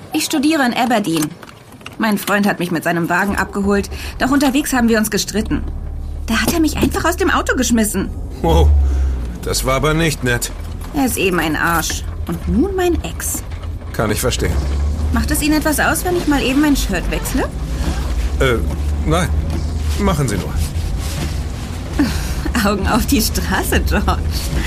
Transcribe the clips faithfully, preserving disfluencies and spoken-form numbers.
Ich studiere in Aberdeen. Mein Freund hat mich mit seinem Wagen abgeholt, doch unterwegs haben wir uns gestritten. Da hat er mich einfach aus dem Auto geschmissen. Wow, das war aber nicht nett. Er ist eben ein Arsch. Und nun mein Ex. Kann ich verstehen. Macht es Ihnen etwas aus, wenn ich mal eben mein Shirt wechsle? Äh, nein. Machen Sie nur. Augen auf die Straße, George.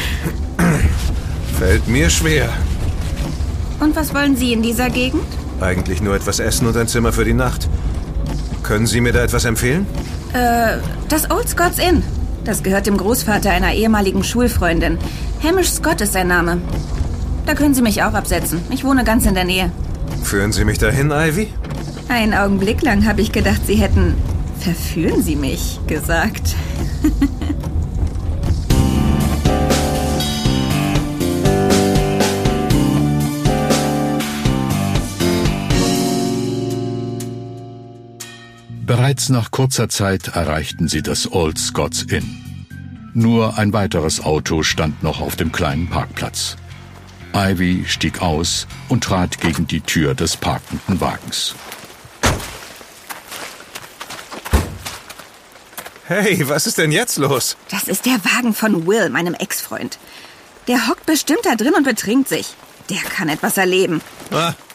Fällt mir schwer. Und was wollen Sie in dieser Gegend? Eigentlich nur etwas essen und ein Zimmer für die Nacht. Können Sie mir da etwas empfehlen? Äh, das Old Scots Inn. Das gehört dem Großvater einer ehemaligen Schulfreundin. Hamish Scott ist sein Name. Da können Sie mich auch absetzen. Ich wohne ganz in der Nähe. Führen Sie mich dahin, Ivy? Einen Augenblick lang habe ich gedacht, Sie hätten "Verführen Sie mich" gesagt. Bereits nach kurzer Zeit erreichten sie das Old Scots Inn. Nur ein weiteres Auto stand noch auf dem kleinen Parkplatz. Ivy stieg aus und trat gegen die Tür des parkenden Wagens. Hey, was ist denn jetzt los? Das ist der Wagen von Will, meinem Ex-Freund. Der hockt bestimmt da drin und betrinkt sich. Der kann etwas erleben. Ah,